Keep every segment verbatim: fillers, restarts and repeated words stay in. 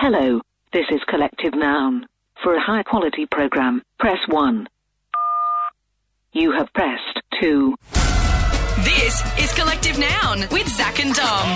Hello, this is Collective Noun. For a high-quality program, press one. You have pressed two. This is Collective Noun with Zach and Dom.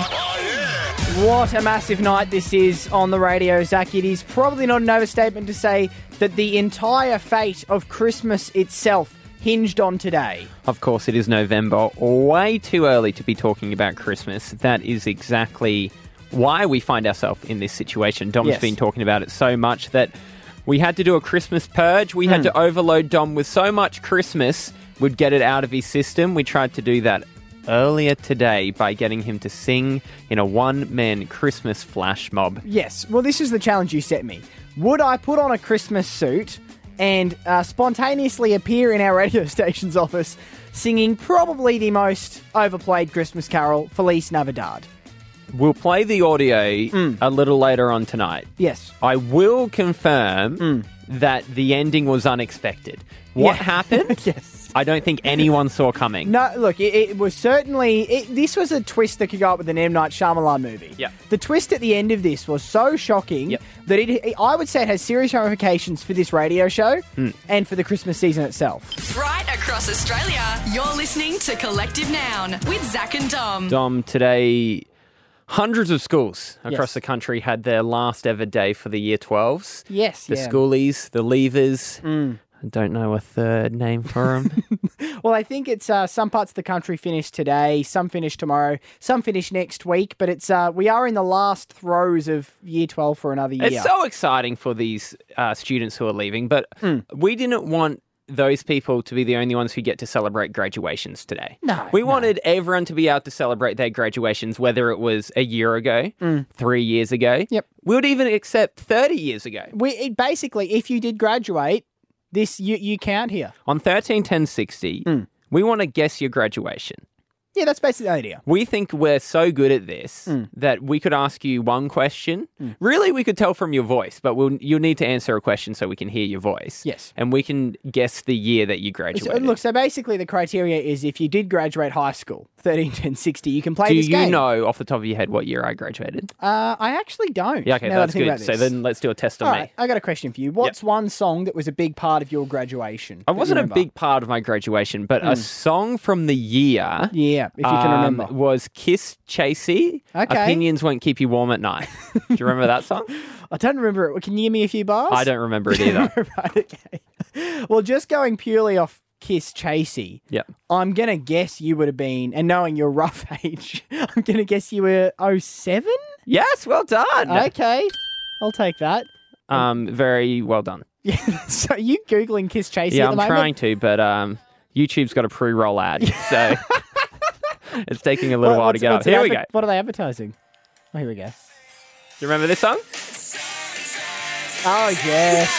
What a massive night this is on the radio, Zach. It is probably not an overstatement to say that the entire fate of Christmas itself hinged on today. Of course, it is November. Way too early to be talking about Christmas. That is exactly why we find ourselves in this situation. Dom's Yes. been talking about it so much that we had to do a Christmas purge. We had Mm. to overload Dom with so much Christmas, we'd get it out of his system. We tried to do that earlier today by getting him to sing in a one-man Christmas flash mob. Yes, well, this is the challenge you set me. Would I put on a Christmas suit and uh, spontaneously appear in our radio station's office singing probably the most overplayed Christmas carol, Feliz Navidad? We'll play the audio Mm. a little later on tonight. Yes. I will confirm Mm. that the ending was unexpected. What Yeah. happened? Yes. I don't think anyone saw coming. No, look, it, it was certainly... It, this was a twist that could go up with an M. Night Shyamalan movie. Yep. The twist at the end of this was so shocking Yep. that it, it, I would say it has serious ramifications for this radio show Hmm. and for the Christmas season itself. Right across Australia, you're listening to Collective Noun with Zach and Dom. Dom, today, hundreds of schools across Yes. the country had their last ever day for the year twelves. Yes, The yeah. schoolies, the leavers. Mm. I don't know a third name for them. Well, I think it's uh, some parts of the country finish today, some finish tomorrow, some finish next week, but it's uh, we are in the last throes of year twelve for another year. It's so exciting for these uh, students who are leaving, but Mm. we didn't want those people to be the only ones who get to celebrate graduations today. No, We no. wanted everyone to be able to celebrate their graduations, whether it was a year ago, Mm. three years ago. Yep. We would even accept thirty years ago. We it, basically, if you did graduate, this you, you count here. On thirteen ten sixty, Mm. we want to guess your graduation. Yeah, that's basically the idea. We think we're so good at this Mm. that we could ask you one question. Mm. Really, we could tell from your voice, but we'll, you'll need to answer a question so we can hear your voice. Yes. And we can guess the year that you So, graduated. look, so basically the criteria is if you did graduate high school, thirteen ten sixty, you can play Do this you game. know off the top of your head what year I graduated? Uh, I actually don't. Yeah, okay, now that I that's think good. about So this. then let's do a test on All me. right, I got a question for you. What's one song that was a big part of your graduation? I that you wasn't a remember? big part of my graduation, but a Mm. song from the year Yeah, if you can um, remember. was Kiss Chasey. Okay. Opinions won't keep you warm at night. Do you remember that song? I don't remember it. Can you give me a few bars? I don't remember it either. Right, okay. Well, just going purely off Kiss Chasey, Yep. I'm going to guess you would have been, and knowing your rough age, I'm going to guess you were oh seven? Yes, well done. Okay, I'll take that. Um, very well done. Yeah, so are you Googling Kiss Chasey Yeah, at the I'm moment? trying to, but um, YouTube's got a pre-roll ad, so it's taking a little What- while to what's- get up. what's it Here we adver- go. What are they advertising? Oh, here we go. Do you remember this song? Oh, yes.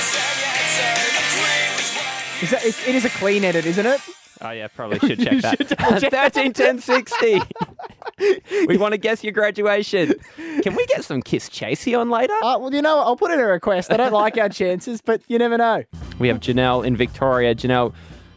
Is that, it, it is a clean edit, isn't it? Oh yeah, probably should check that. should double check that. thirteen ten sixty. We want to guess your graduation. Can we get some Kiss Chasey on later? Uh, well, you know, I'll put in a request. I don't like our chances, but you never know. We have Janelle in Victoria. Janelle,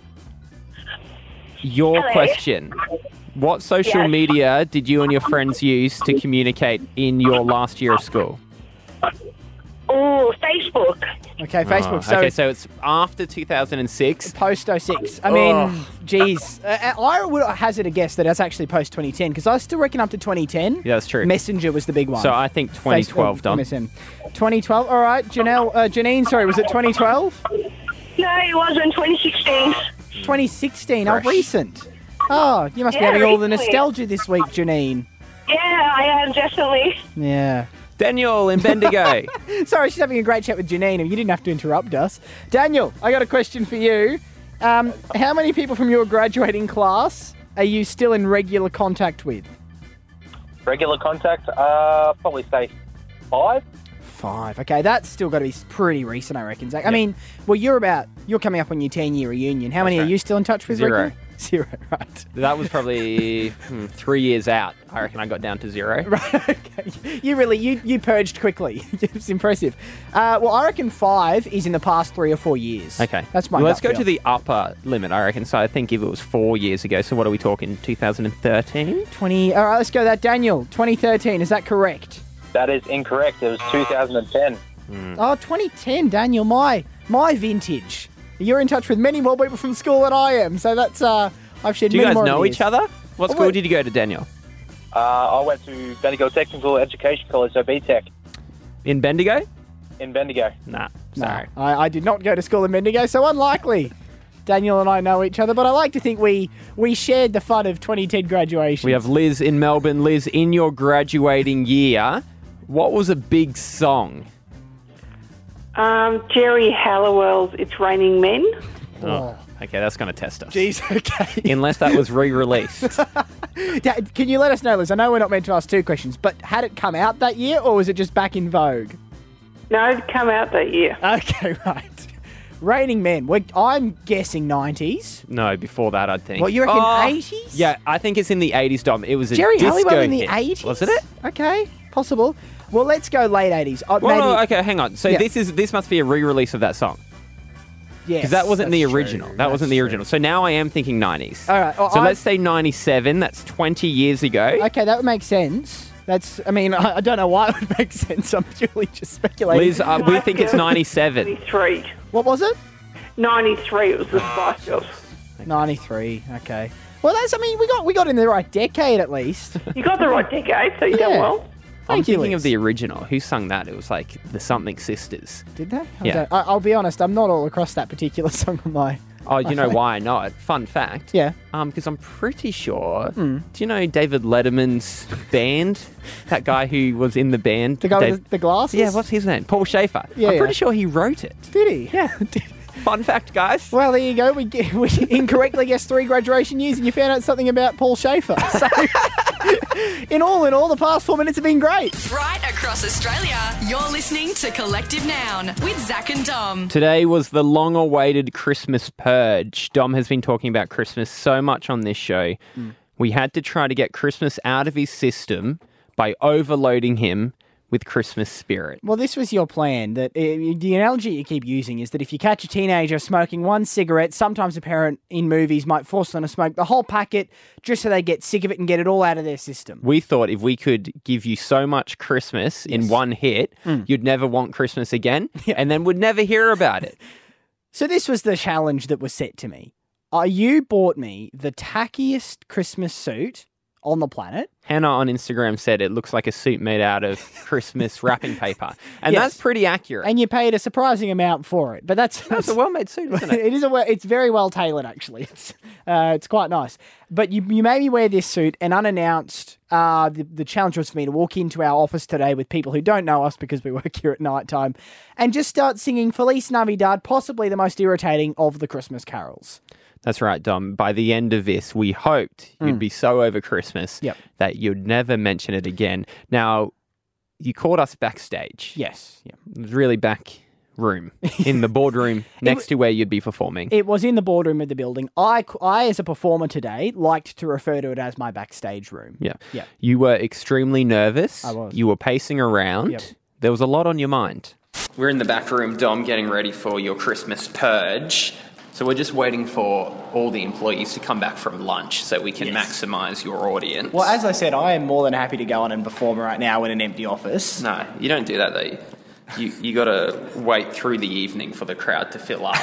your Hello. question. What social Yes. media did you and your friends use to communicate in your last year of school? Oh, Facebook. Okay, Facebook. Oh, so, okay, so it's after two thousand six. post oh six. I mean, Oh. geez. Uh, I would hazard a guess that it's actually post twenty ten because I still reckon up to twenty ten. Yeah, that's true. Messenger was the big one. So I think twenty twelve, Facebook, Dom. M S N. twenty twelve. All right, Janelle, uh, Janine. Sorry, was it twenty twelve? No, it was in twenty sixteen. twenty sixteen. Oh, Fresh. recent. Oh, you must be Yeah, having all the recently. nostalgia this week, Janine. Yeah, I am definitely. Yeah. Daniel in Bendigo. Sorry, she's having a great chat with Janine, and you didn't have to interrupt us. Daniel, I got a question for you. Um, how many people from your graduating class are you still in regular contact with? Regular contact, uh, probably say five. Five. Okay, that's still got to be pretty recent, I reckon, Zach. I mean, well, you're about, you're coming up on your ten-year reunion. How many right. are you still in touch with? Zero. regularly? Zero, right. That was probably hmm, three years out. I reckon I got down to zero. Right, okay. You really, you, you purged quickly. It's impressive. Uh, well, I reckon five is in the past three or four years. Okay. That's my Well, let's gut go to feel. the upper limit, I reckon. So I think if it was four years ago, so what are we talking, two thousand thirteen? twenty, all right, let's go that. Daniel, twenty thirteen, is that correct? That is incorrect. It was two thousand ten. Oh, twenty ten, Daniel, my my vintage. You're in touch with many more people from school than I am, so that's uh, I've shared Do you many guys more know ideas. each other? What Oh, school wait. did you go to, Daniel? Uh, I went to Bendigo Technical Education College, so B Tech, In Bendigo? in Bendigo. Nah, No, sorry. I, I did not go to school in Bendigo, so unlikely. Daniel and I know each other, but I like to think we we shared the fun of twenty ten graduation. We have Liz in Melbourne. Liz, in your graduating year, what was a big song? Um, Jerry Halliwell's It's Raining Men. Oh, Okay, that's going to test us. jeez, okay. Unless that was re-released. Dad, can you let us know, Liz? I know we're not meant to ask two questions, but had it come out that year, or was it just back in vogue? No, it come out that year. Okay, right. Raining Men. We're, I'm guessing nineties. No, before that, I think. What, you reckon Oh, eighties? Yeah, I think it's in the eighties, Dom. It was a Jerry disco Halliwell in the hit. eighties? Wasn't it? Okay, possible. Well, let's go late eighties. Uh, Well, maybe, no, okay, hang on. So Yeah. this is this must be a re-release of that song. yes, Because that wasn't the that's original. true. That wasn't That's the true. original. So now I am thinking nineties. All right, well, so I- let's say ninety-seven. That's twenty years ago. Okay, that would make sense. That's, I mean, I, I don't know why it would make sense. I'm purely just speculating. Liz, uh, we think it's ninety-seven. ninety-three. What was it? ninety-three, it was the Spice Girls. ninety-three. Okay. Well, that's, I mean, we got we got in the right decade at least. You got the right decade, so you Yeah. done well. I'm Thank you, thinking Liz. of the original. Who sung that? It was like the Something Sisters. Did they? I Yeah. don't- I, I'll be honest, I'm not all across that particular song on my... Oh, you know Okay. why I know it? Fun fact. Yeah. Um, because I'm pretty sure. Hmm. Do you know David Letterman's band? That guy who was in the band. The guy Dave- with the, the glasses? Yeah, what's his name? Paul Schaefer. Yeah, I'm yeah. pretty sure he wrote it. Did he? Yeah. Fun fact, guys. Well, there you go. We, ge- we incorrectly guessed three graduation years and you found out something about Paul Schaefer. So, in all in all, the past four minutes have been great. Right across Australia, you're listening to Collective Noun with Zach and Dom. Today was the long-awaited Christmas purge. Dom has been talking about Christmas so much on this show. Mm. We had to try to get Christmas out of his system by overloading him with Christmas spirit. Well, this was your plan. That uh, the analogy you keep using is that if you catch a teenager smoking one cigarette, sometimes a parent in movies might force them to smoke the whole packet just so they get sick of it and get it all out of their system. We thought if we could give you so much Christmas in one hit, you'd never want Christmas again, and then would never hear about it. So this was the challenge that was set to me. Uh, you bought me the tackiest Christmas suit on the planet. Hannah on Instagram said it looks like a suit made out of Christmas wrapping paper. And Yes. that's pretty accurate. And you paid a surprising amount for it, but that's that's a well-made suit, isn't it? it is a we- it's very well tailored actually. It's uh, it's quite nice. But you you made me wear this suit, and unannounced, uh, the the challenge was for me to walk into our office today with people who don't know us because we work here at night time, and just start singing Feliz Navidad, possibly the most irritating of the Christmas carols. That's right, Dom. By the end of this, we hoped you'd be so over Christmas Yep. that you'd never mention it again. Now, you caught us backstage. Yes. Yeah. It was really back room in the boardroom next to where you'd be performing. It was in the boardroom of the building. I, I, as a performer today, liked to refer to it as my backstage room. yeah. Yeah. You were extremely nervous. I was. You were pacing around. Yep. There was a lot on your mind. We're in the back room, Dom, getting ready for your Christmas purge. So we're just waiting for all the employees to come back from lunch so we can maximise your audience. Well, as I said, I am more than happy to go on and perform right now in an empty office. No, you don't do that though. You you got to wait through the evening for the crowd to fill up.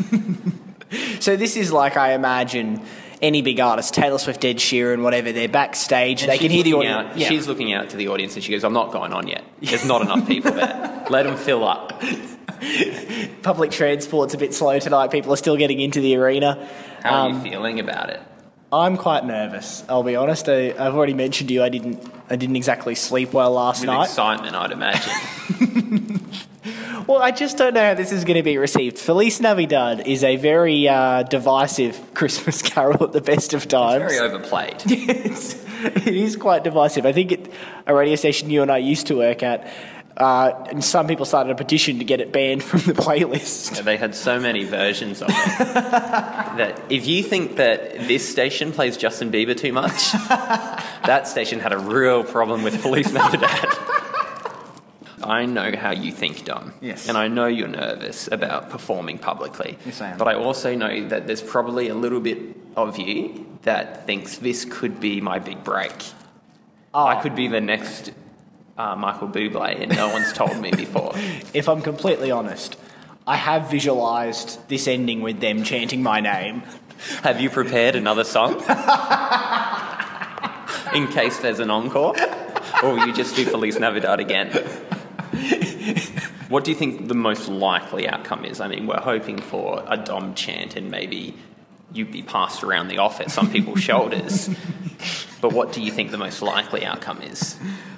So this is like, I imagine, any big artist, Taylor Swift, Ed Sheeran, whatever, they're backstage, they She's can hear the looking audience. out- She's looking out to the audience and she goes, "I'm not going on yet. There's not enough people there. Let them fill up." Public transport's a bit slow tonight. People are still getting into the arena. How are Um, you feeling about it? I'm quite nervous, I'll be honest. I, I've already mentioned to you I didn't I didn't exactly sleep well last With night. excitement, I'd imagine. Well, I just don't know how this is going to be received. Feliz Navidad is a very uh, divisive Christmas carol at the best of times. Very overplayed. It's, it is quite divisive. I think it, a radio station you and I used to work at, uh, and some people started a petition to get it banned from the playlist. Yeah, they had so many versions of it that if you think that this station plays Justin Bieber too much, that station had a real problem with Feliz Navidad. I know how you think, Dom. Yes. And I know you're nervous about performing publicly. Yes, I am. But I also know that there's probably a little bit of you that thinks this could be my big break. Oh. I could be the next uh, Michael Bublé, and no one's told me before. If I'm completely honest, I have visualised this ending with them chanting my name. Have you prepared another song? In case there's an encore? Or will you just do Feliz Navidad again? What do you think the most likely outcome is? I mean, we're hoping for a Dom chant and maybe you be passed around the office on people's shoulders. But what do you think the most likely outcome is?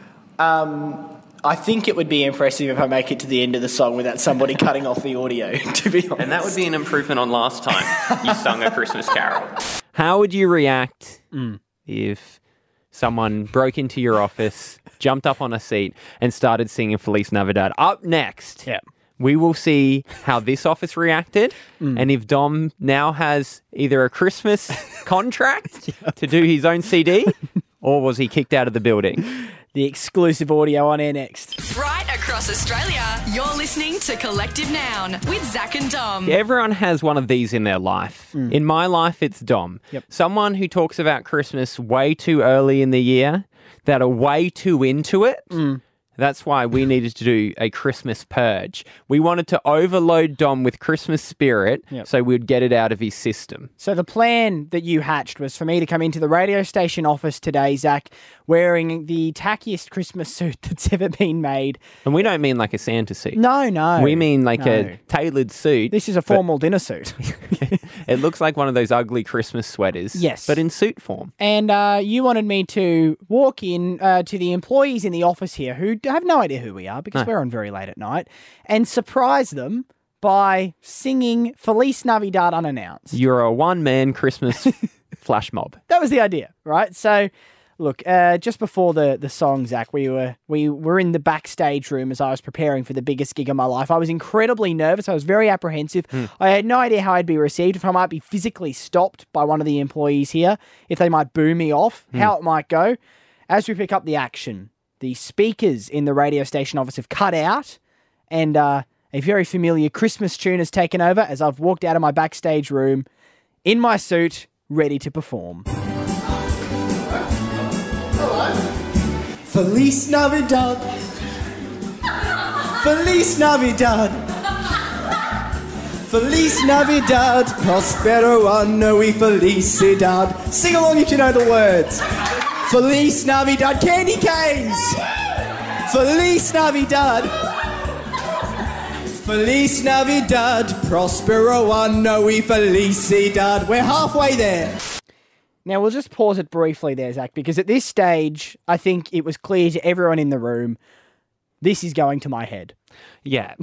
Um, I think it would be impressive if I make it to the end of the song without somebody cutting off the audio, to be honest. And that would be an improvement on last time you sung A Christmas Carol. How would you react mm. if someone broke into your office, jumped up on a seat, and started singing Feliz Navidad? Up next, yeah. we will see how this office reacted mm. and if Dom now has either a Christmas contract yeah. to do his own C D or was he kicked out of the building. The exclusive audio on air next. Right across Australia, you're listening to Collective Noun with Zach and Dom. Yeah, everyone has one of these in their life. Mm. In my life, it's Dom. Yep. Someone who talks about Christmas way too early in the year, that are way too into it. Mm. That's why we needed to do a Christmas purge. We wanted to overload Dom with Christmas spirit yep. so we'd get it out of his system. So the plan that you hatched was for me to come into the radio station office today, Zach, wearing the tackiest Christmas suit that's ever been made. And we don't mean like a Santa suit. No, no. We mean like no. a tailored suit. This is a formal dinner suit. It looks like one of those ugly Christmas sweaters. Yes. But in suit form. And uh, you wanted me to walk in uh, to the employees in the office here who have no idea who we are because no. we're on very late at night and surprise them by singing Feliz Navidad unannounced. You're a one-man Christmas flash mob. That was the idea, right? So, look, uh, just before the, the song, Zach, we were we were in the backstage room as I was preparing for the biggest gig of my life. I was incredibly nervous. I was very apprehensive. Hmm. I had no idea how I'd be received, if I might be physically stopped by one of the employees here, if they might boo me off, hmm. how it might go. As we pick up the action, the speakers in the radio station office have cut out and uh, a very familiar Christmas tune has taken over as I've walked out of my backstage room in my suit, ready to perform. Feliz Navidad. Feliz Navidad. Feliz Navidad. Prospero anno y felicidad. Sing along if you know the words. Feliz Navidad. Candy canes. Feliz Navidad. Feliz Navidad. Prospero anno y felicidad. We're halfway there. Now, we'll just pause it briefly there, Zach, because at this stage, I think it was clear to everyone in the room, this is going to my head. Yeah.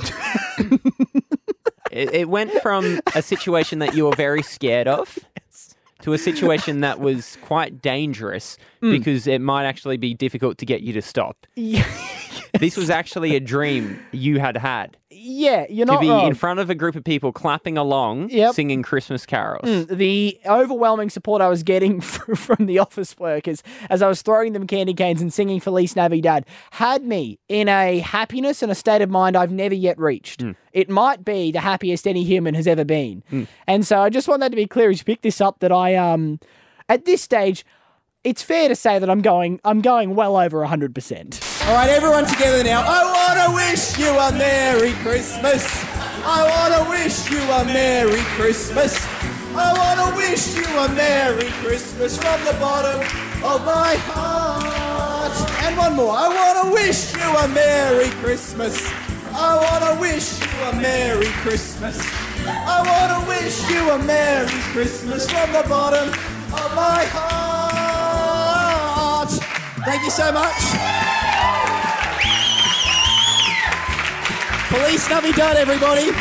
it, it went from a situation that you were very scared of yes. to a situation that was quite dangerous mm. because it might actually be difficult to get you to stop. Yeah. This was actually a dream you had had. Yeah, you're not To be wrong. in front of a group of people clapping along, yep. singing Christmas carols. Mm, the overwhelming support I was getting from the office workers as I was throwing them candy canes and singing Feliz Navidad had me in a happiness and a state of mind I've never yet reached. Mm. It might be the happiest any human has ever been. Mm. And so I just want that to be clear as you pick this up that I, um, at this stage, it's fair to say that I'm going I'm going well over one hundred percent. All right, everyone together now. I want to wish you a Merry Christmas. I want to wish you a Merry Christmas. I want to wish you a Merry Christmas from the bottom of my heart. And one more. I want to wish you a Merry Christmas. I want to wish you a Merry Christmas. I want to wish you a Merry Christmas from the bottom of my heart. Thank you so much. Feliz Navidad, everybody.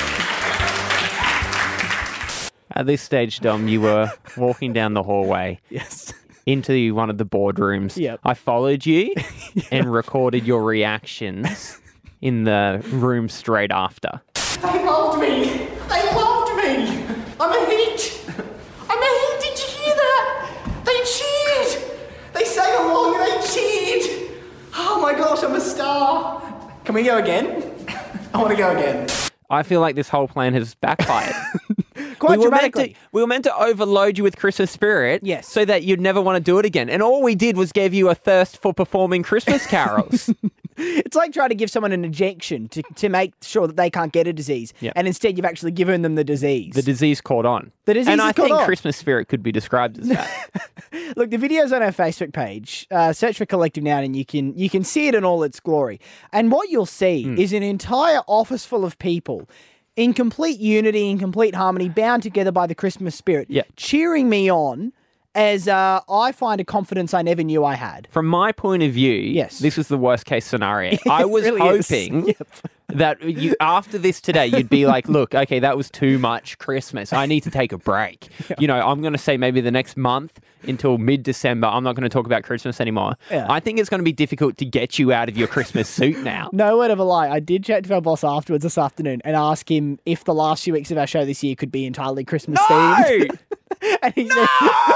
At this stage, Dom, you were walking down the hallway. Yes. Into one of the boardrooms. Yep. I followed you yeah. and recorded your reactions in the room straight after. They loved me. They loved me. I'm a hit. I'm a hit. Did you hear that? They cheered. They sang along and they cheered. Oh my gosh, I'm a star. Can we go again? I want to go again. I feel like this whole plan has backfired. quite we were meant dramatically. to, we were meant to overload you with Christmas spirit, Yes. so that you'd never want to do it again. And all we did was give you a thirst for performing Christmas carols. It's like trying to give someone an injection to, to make sure that they can't get a disease. Yeah. And instead you've actually given them the disease. The disease caught on. The disease and has I caught think on. Christmas spirit could be described as that. Look, the video's on our Facebook page. Uh, search for Collective Noun and you can you can see it in all its glory. And what you'll see Hmm. is an entire office full of people in complete unity, in complete harmony, bound together by the Christmas spirit, Yeah. cheering me on as uh, I find a confidence I never knew I had. From my point of view, Yes. this was the worst case scenario. I was really is. hoping Yep. that you, after this today, you'd be like, look, okay, that was too much Christmas. I need to take a break. You know, I'm going to say maybe the next month until mid-December, I'm not going to talk about Christmas anymore. Yeah. I think it's going to be difficult to get you out of your Christmas suit now. No word of a lie. I did chat to our boss afterwards this afternoon and ask him if the last few weeks of our show this year could be entirely Christmas themed. And he said,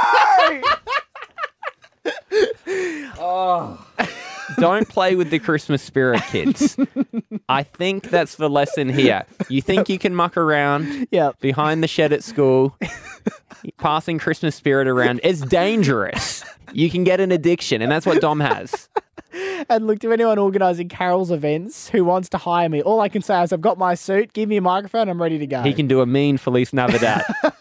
Don't play with the Christmas spirit, kids. I think that's the lesson here. You think you can muck around Yep. behind the shed at school, passing Christmas spirit around. It's dangerous. You can get an addiction, and that's what Dom has. And look, to anyone organising Carol's events who wants to hire me, all I can say is I've got my suit, give me a microphone, I'm ready to go. He can do a mean Feliz Navidad.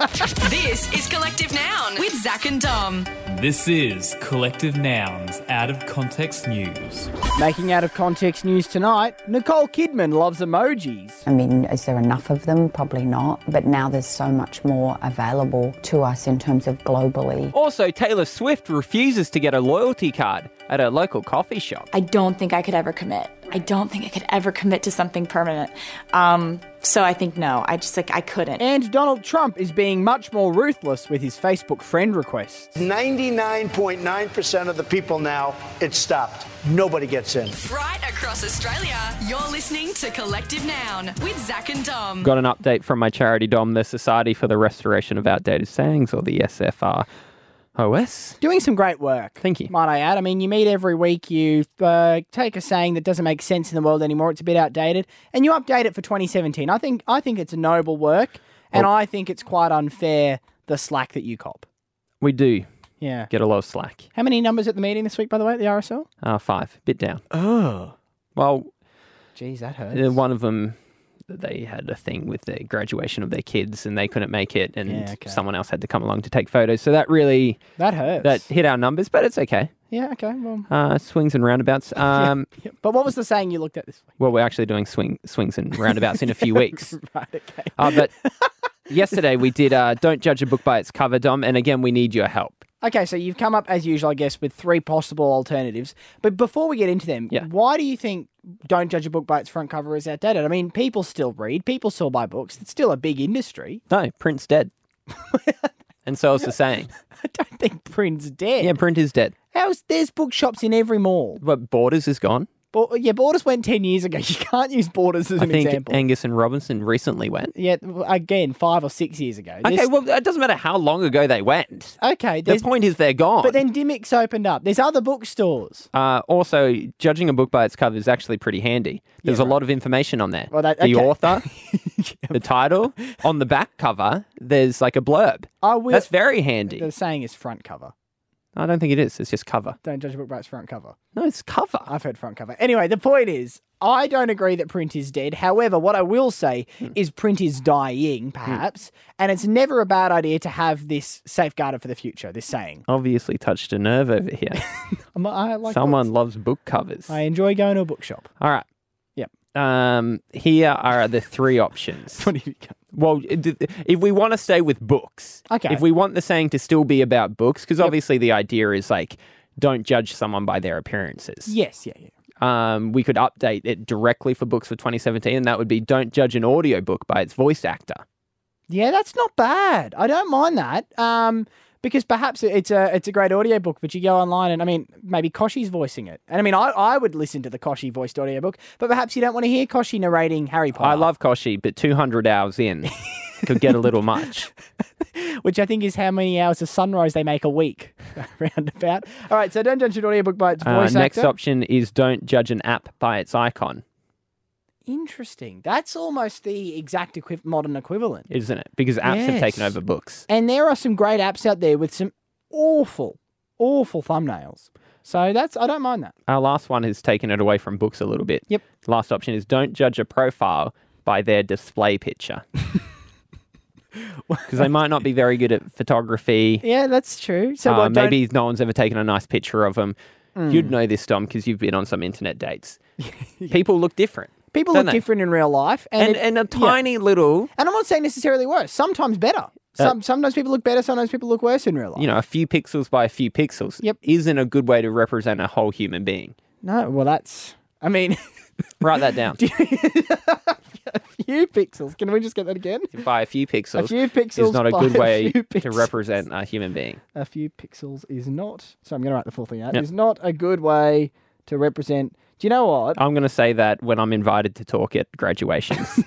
This is Collective Noun with Zach and Dom. This is Collective Nouns Out of Context News. Making out of context news tonight, Nicole Kidman loves emojis. I mean, is there enough of them? Probably not. But now there's so much more available to us in terms of globally. Also, Taylor Swift refuses to get a loyalty card at a local coffee shop. I don't think I could ever commit. I don't think I could ever commit to something permanent. Um, so I think no, I just like, I couldn't. And Donald Trump is being much more ruthless with his Facebook friend requests. ninety-nine point nine percent of the people now, it's stopped. Nobody gets in. Right across Australia, you're listening to Collective Noun with Zach and Dom. Got an update from my charity, Dom, the Society for the Restoration of Outdated Sayings, or the S F R O S. Doing some great work. Thank you. Might I add? I mean, you meet every week, you uh, take a saying that doesn't make sense in the world anymore, it's a bit outdated, and you update it for twenty seventeen. I think I think it's a noble work, and Oh. I think it's quite unfair, the slack that you cop. We do Yeah. get a lot of slack. How many numbers at the meeting this week, by the way, at the R S L? Uh, five, bit down. Oh. Well, Geez, that hurts. uh, one of them, they had a thing with the graduation of their kids and they couldn't make it, and Yeah, okay. someone else had to come along to take photos. So that really That hurts. that hit our numbers, but it's okay. Yeah, okay, well... Uh, swings and roundabouts. Um, yeah. But what was the saying you looked at this week? Well, we're actually doing swing swings and roundabouts in a few weeks. Right, okay. Uh, but yesterday we did uh, Don't Judge a Book by Its Cover, Dom, and again, we need your help. Okay, so you've come up, as usual, I guess, with three possible alternatives. But before we get into them, Yeah. why do you think Don't Judge a Book by Its Front Cover is outdated? I mean, people still read, people still buy books. It's still a big industry. No, print's dead. And so is the saying. I don't think print's dead. Yeah, print is dead. How's, there's bookshops in every mall. But Borders is gone. Bo- yeah, Borders went ten years ago. You can't use Borders as I an think example. Angus and Robinson recently went. yeah, again, five or six years ago. Okay, There's- well, it doesn't matter how long ago they went. okay. The there's- point is they're gone. But then Dimmick's opened up. There's other bookstores. Uh, also, judging a book by its cover is actually pretty handy. There's Yeah, a lot of information on there. Well, that- the okay. author, the title. On the back cover, there's like a blurb. I will, That's very handy. The saying is front cover. I don't think it is. It's just cover. Don't judge a book by its front cover. No, it's cover. I've heard front cover. Anyway, the point is, I don't agree that print is dead. However, what I will say Hmm. is print is dying, perhaps, and it's never a bad idea to have this safeguarded for the future, this saying. Obviously touched a nerve over here. I'm- I like Someone books. loves book covers. I enjoy going to a bookshop. All right. Yep. Um, here are the three options. What do you got? Well, if we want to stay with books, Okay. if we want the saying to still be about books, because obviously the idea is like, don't judge someone by their appearances. Yes, yeah, yeah. Um, we could update it directly for books for twenty seventeen, and that would be don't judge an audiobook by its voice actor. Yeah, that's not bad. I don't mind that. Um, because perhaps it's a it's a great audiobook, but you go online and, I mean, maybe Koshi's voicing it. And I mean, I, I would listen to the Koshi voiced audiobook, but perhaps you don't want to hear Koshi narrating Harry Potter. I love Koshi, but two hundred hours in could get a little much. Which I think is how many hours of sunrise they make a week, roundabout. All right, so don't judge an audiobook by its Uh, voice next actor. option is don't judge an app by its icon. Interesting. That's almost the exact equi- modern equivalent. Isn't it? Because apps have Yes. taken over books. And there are some great apps out there with some awful, awful thumbnails. So that's I don't mind that. Our last one has taken it away from books a little bit. Yep. Last option is don't judge a profile by their display picture. Because they might not be very good at photography. Yeah, that's true. So Uh, what, don't- maybe no one's ever taken a nice picture of them. Mm. You'd know this, Dom, because you've been on some internet dates. People look different. people don't look they? different in real life, and And, it- and a yeah. tiny little, And I'm not saying necessarily worse. Sometimes better. Some, sometimes people look better. Sometimes people look worse in real life. you know, a few pixels by a few pixels Yep. isn't a good way to represent a whole human being. No, well, that's. I mean, Write that down. a few pixels. Can we just get that again? By a few pixels, A few pixels is not a by good a way few to pixels. represent a human being. A few pixels is not. So I'm going to write the full thing out. Yep. Is not a good way to represent. Do you know what? I'm going to say that when I'm invited to talk at graduations.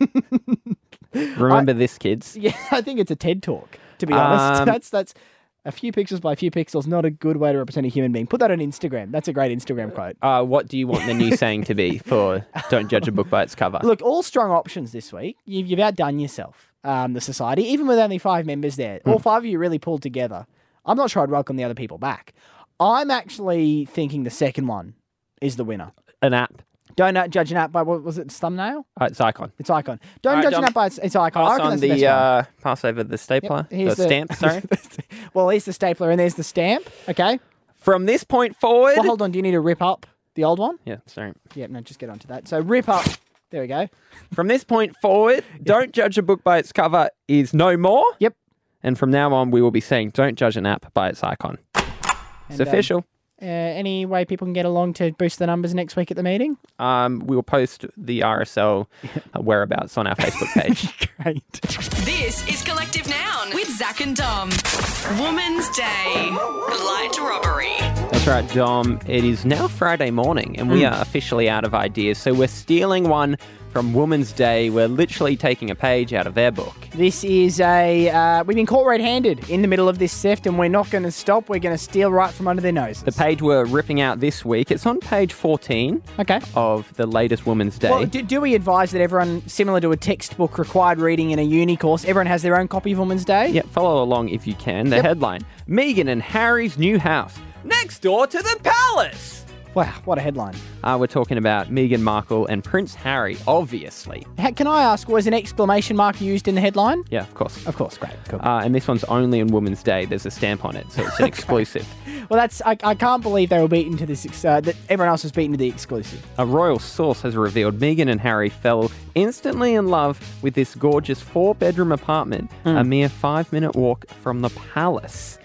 Remember this, kids. Yeah, I think it's a TED talk. To be honest, Um, that's that's a few pixels by a few pixels. Not a good way to represent a human being. Put that on Instagram. That's a great Instagram quote. Uh, what do you want the new saying to be for don't judge a book by its cover? Look, all strong options this week. You've, you've outdone yourself, um, the society, even with only five members there. All five of you really pulled together. I'm not sure I'd welcome the other people back. I'm actually thinking the second one is the winner. An app. Don't uh, judge an app by, what was it, its thumbnail? Uh, it's icon. It's icon. Don't All right, judge an Dom, app by its, its icon. I Pass reckon on that's the, the, best one. uh, pass over the stapler, Yep, here's the, stamp, sorry. Well, here's the stapler and there's the stamp. Okay. From this point forward. Well, hold on. Do you need to rip up the old one? Yeah, sorry. Yep, no, just get onto that. So rip up. There we go. From this point forward, don't judge a book by its cover is no more. Yep. And from now on, we will be saying don't judge an app by its icon. It's And, um, official. Uh, any way people can get along to boost the numbers next week at the meeting? Um, we will post the R S L whereabouts on our Facebook page. Great. This is Collective Noun with Zach and Dom. Woman's Day. Light robbery. That's right, Dom. It is now Friday morning, and we Mm. are officially out of ideas. So we're stealing one from Women's Day. We're literally taking a page out of their book. This is a, uh, we've been caught red-handed in the middle of this theft and we're not going to stop. We're going to steal right from under their noses. The page we're ripping out this week, it's on page fourteen Okay. of the latest Women's Day. Well, do, do we advise that everyone, similar to a textbook required reading in a uni course, everyone has their own copy of Women's Day? Yeah, follow along if you can. The Yep. headline, Meghan and Harry's new house, next door to the palace. Wow, what a headline. Uh, we're talking about Meghan Markle and Prince Harry, obviously. Ha- Can I ask, was an exclamation mark used in the headline? Yeah, of course. Of course, great, cool. Uh, and this one's only on Women's Day. There's a stamp on it, so it's an exclusive. Well, that's I, I can't believe they were beaten to this, ex- uh, that everyone else was beaten to the exclusive. A royal source has revealed Meghan and Harry fell instantly in love with this gorgeous four-bedroom apartment, a mere five-minute walk from the palace.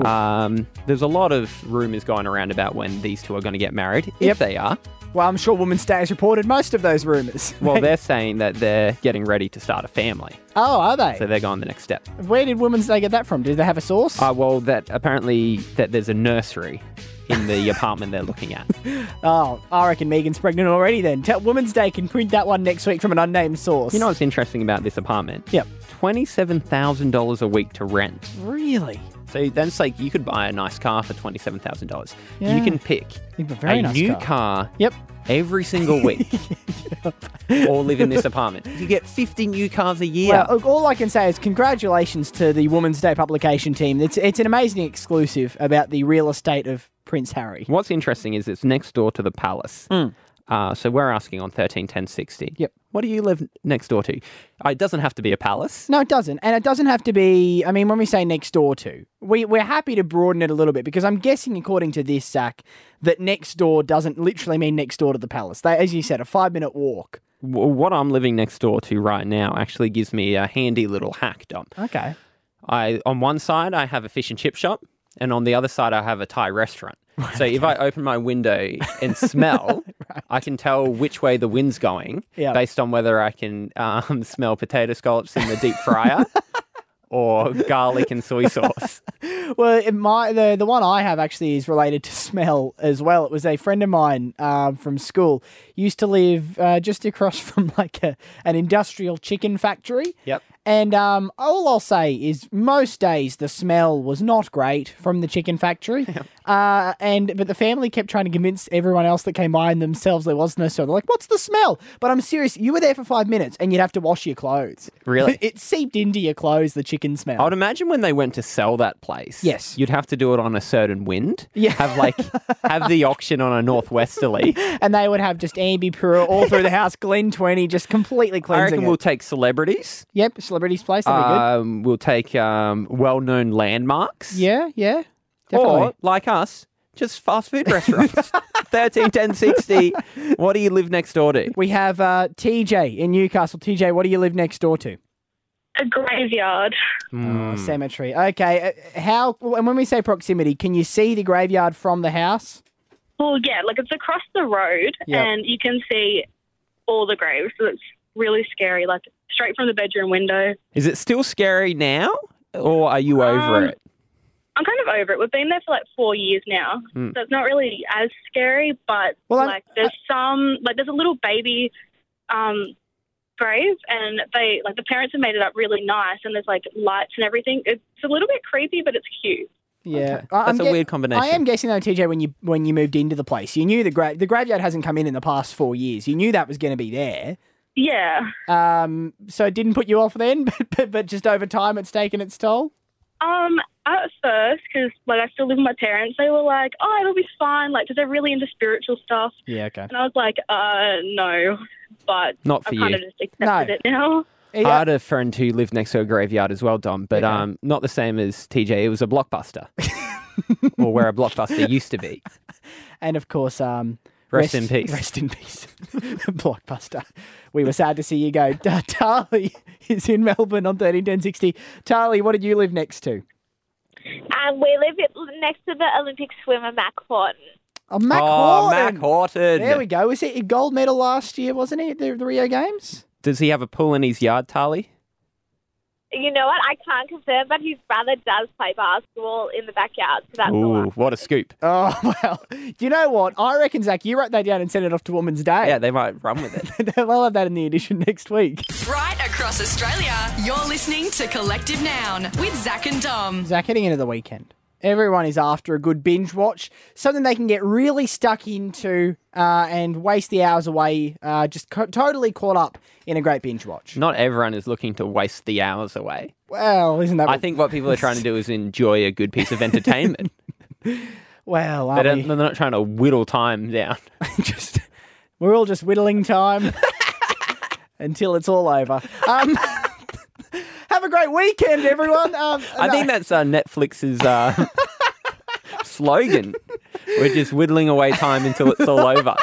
Um, there's a lot of rumours going around about when these two are going to get married, if Yep. they are. Well, I'm sure Women's Day has reported most of those rumours. Well, they're saying that they're getting ready to start a family, Oh, are they? so they're going the next step. Where did Women's Day get that from? Did they have a source? Uh, well, that apparently that there's a nursery in the apartment they're looking at. Oh, I reckon Megan's pregnant already then. Tell, Women's Day can print that one next week from an unnamed source. You know what's interesting about this apartment? Yep. twenty-seven thousand dollars a week to rent. Really? So that's like you could buy a nice car for twenty-seven thousand dollars. Yeah. You can pick A very a nice new car. car. Yep. Every single week, or live in this apartment. You get fifty new cars a year. Well, look, all I can say is congratulations to the Women's Day publication team. It's it's an amazing exclusive about the real estate of Prince Harry. What's interesting is it's next door to the palace. Mm. Uh, so we're asking on thirteen ten sixty. Yep. What do you live next door to? Uh, it doesn't have to be a palace. No, it doesn't. And it doesn't have to be, I mean, when we say next door to, we, we're happy to broaden it a little bit because I'm guessing, according to this, Zach, that next door doesn't literally mean next door to the palace. They, as you said, a five-minute walk. W- what I'm living next door to right now actually gives me a handy little hack, Dom. Okay. I on one side I have a fish and chip shop, and on the other side I have a Thai restaurant. So if I open my window and smell, right. I can tell which way the wind's going Yep. based on whether I can um, smell potato scallops in the deep fryer or garlic and soy sauce. Well, in my the the one I have actually is related to smell as well. It was a friend of mine um, from school used to live uh, just across from like a, an industrial chicken factory. Yep. And um, all I'll say is most days the smell was not great from the chicken factory. Uh, and but the family kept trying to convince everyone else that came by and themselves there was no smell. They're like, what's the smell? But I'm serious, you were there for five minutes and you'd have to wash your clothes. Really? It seeped into your clothes, the chicken smell. I would imagine when they went to sell that place, Yes. you'd have to do it on a certain wind. Yeah. Have like have the auction on a northwesterly. And they would have just Ambi Pura all through the house, Glen twenty, just completely I cleansing reckon it. we'll take celebrities. Yep, celebrities place, that'd be good. Um, we'll take um, well-known landmarks. Yeah, yeah, definitely. Or, like us, just fast food restaurants. thirteen ten sixty. What do you live next door to? We have uh, T J in Newcastle. T J, what do you live next door to? A graveyard. Hmm. Oh, cemetery. Okay, uh, how? And when we say proximity, can you see the graveyard from the house? Well, yeah, like it's across the road Yep. and you can see all the graves. So it's really scary, like straight from the bedroom window. Is it still scary now, or are you over Um, it? I'm kind of over it. We've been there for like four years now, Mm. so it's not really as scary. But Well, I'm- like, there's some like there's a little baby um, grave, and they like the parents have made it up really nice, and there's like lights and everything. It's a little bit creepy, but it's cute. Yeah, That's I'm a gue- weird combination. I am guessing though, T J, when you when you moved into the place, you knew the gra- the graveyard hasn't come in in the past four years. You knew that was going to be there. Yeah. Um, so it didn't put you off then, but, but but just over time, it's taken its toll. Um, at first, because like I still live with my parents, they were like, "Oh, it'll be fine," like because they're really into spiritual stuff. Yeah, okay. And I was like, "Uh, no," but Not for I've kind you. of just accepted No. it now. I had a friend who lived next to a graveyard as well, Dom, but Okay. um, not the same as T J. It was a Blockbuster, or where a Blockbuster used to be. And of course, um, Rest in peace. Rest in peace, Blockbuster. We were sad to see you go. Ta- Tarly is in Melbourne on thirteen ten sixty. Tarly, what did you live next to? Um, we live it- next to the Olympic swimmer, Mac Horton. Oh, Mac oh, Horton. Mac Horton. There we go. Was he a gold medal last year, wasn't he, at the, the Rio Games? Does he have a pool in his yard, Tali? You know what? I can't confirm, but his brother does play basketball in the backyard, so that's all. Ooh, what a scoop. Oh, well, you know what? I reckon, Zach, you write that down and send it off to Woman's Day. Yeah, they might run with it. They'll have that in the edition next week. Right across Australia, you're listening to Collective Noun with Zach and Dom. Zach, heading into the weekend, everyone is after a good binge watch, something they can get really stuck into uh, and waste the hours away, uh, just co- totally caught up in a great binge watch. Not everyone is looking to waste the hours away. Well, isn't that I what- think what people are trying to do is enjoy a good piece of entertainment. Well, They aren't don't, we? they're not trying to whittle time down. just we're all just whittling time until it's all over. Um, have a great weekend, everyone. Um, I no. think that's uh, Netflix's uh, slogan. We're just whittling away time until it's all over.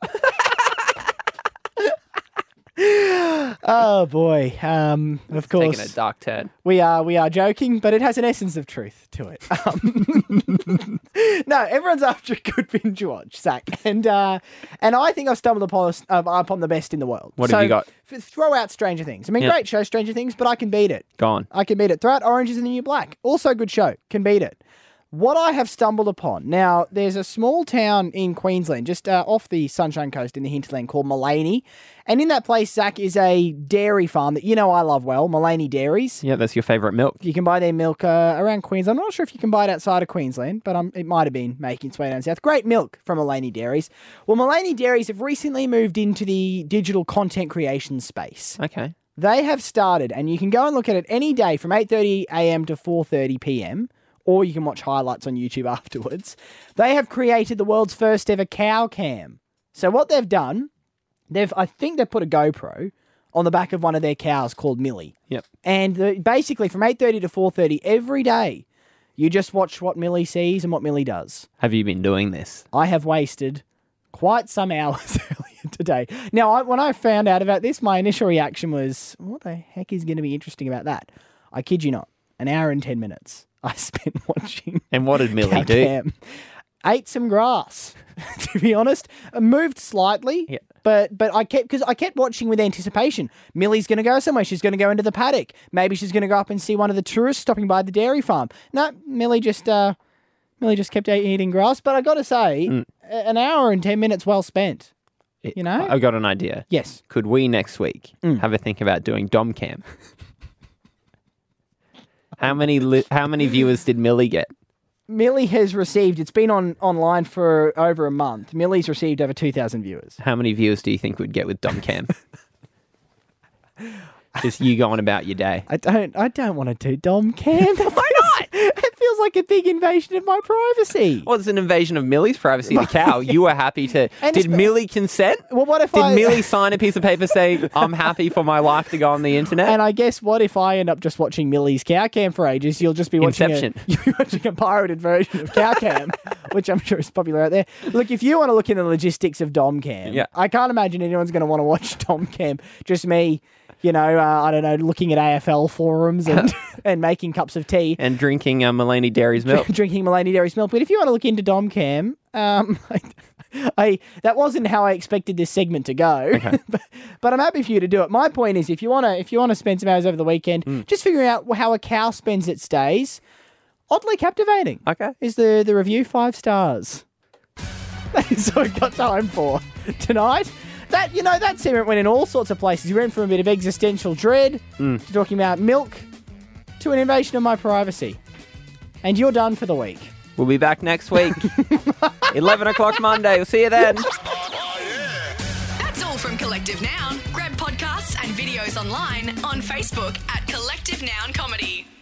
Oh boy! Um, of course, Taking a dark turn. we are we are joking, but it has an essence of truth to it. Um, no, everyone's after a good binge watch, Zach, and uh, and I think I've stumbled upon uh, upon the best in the world. What so have you got? f- throw out Stranger Things. I mean, Yeah. great show, Stranger Things, but I can beat it. Go on. I can beat it. Throw out Orange is the New Black. Also a good show. Can beat it. What I have stumbled upon. Now, there's a small town in Queensland, just uh, off the Sunshine Coast in the hinterland called Mullaney. And in that place, Zach, is a dairy farm that you know I love well, Mullaney Dairies. Yeah, that's your favourite milk. You can buy their milk uh, around Queensland. I'm not sure if you can buy it outside of Queensland, but um, it might have been making its way down south. Great milk from Mullaney Dairies. Well, Mullaney Dairies have recently moved into the digital content creation space. Okay. They have started, and you can go and look at it any day from eight thirty a.m. to four thirty p.m, or you can watch highlights on YouTube afterwards. They have created the world's first ever cow cam. So what they've done, they've I think they've put a GoPro on the back of one of their cows called Millie. Yep. And the, basically from eight thirty to four thirty every day, you just watch what Millie sees and what Millie does. Have you been doing this? I have wasted quite some hours earlier today. Now, I, when I found out about this, my initial reaction was, what the heck is going to be interesting about that? I kid you not, an hour and ten minutes I spent watching. And what did Millie Cow do? Cam. Ate some grass, to be honest. I moved slightly, Yeah. but but I kept because I kept watching with anticipation. Millie's going to go somewhere. She's going to go into the paddock. Maybe she's going to go up and see one of the tourists stopping by the dairy farm. No, Millie just uh, Millie just kept eating grass. But I got to say, Mm. a- an hour and ten minutes well spent. You know? I got an idea. Yes. Could we next week Mm. have a think about doing dom cam? How many li- how many viewers did Millie get? Millie has received, it's been on online for over a month. Millie's received over two thousand viewers. How many viewers do you think we'd get with dom cam? Just you going about your day. I don't I don't want to do dom cam. Why not? It feels like a big invasion of my privacy. Well, it's an invasion of Millie's privacy. The cow. You were happy to. And did it's- Millie consent? Well, what if Did I... Millie sign a piece of paper saying, I'm happy for my life to go on the internet? And I guess what if I end up just watching Millie's Cow Cam for ages? You'll just be watching Inception. A, you'll be watching a pirated version of Cow Cam, which I'm sure is popular out there. Look, if you want to look in the logistics of Dom Cam, Yeah. I can't imagine anyone's going to want to watch Dom Cam. Just me, you know, uh, I don't know, looking at A F L forums and, and making cups of tea. And drinking uh, Mulaney Dairy's milk. Drinking Mulaney Dairy's milk. But if you want to look into Dom Cam, um, I, I that wasn't how I expected this segment to go. Okay. but, but I'm happy for you to do it. My point is, if you want to, if you want to spend some hours over the weekend, Mm. just figuring out how a cow spends its days, oddly captivating. Okay. Is the the review five stars? That is all we've got time for tonight. That you know that segment went in all sorts of places. We went from a bit of existential dread Mm. to talking about milk to an invasion of my privacy. And you're done for the week. We'll be back next week. eleven o'clock Monday. We'll see you then. That's all from Collective Noun. Grab podcasts and videos online on Facebook at Collective Noun Comedy.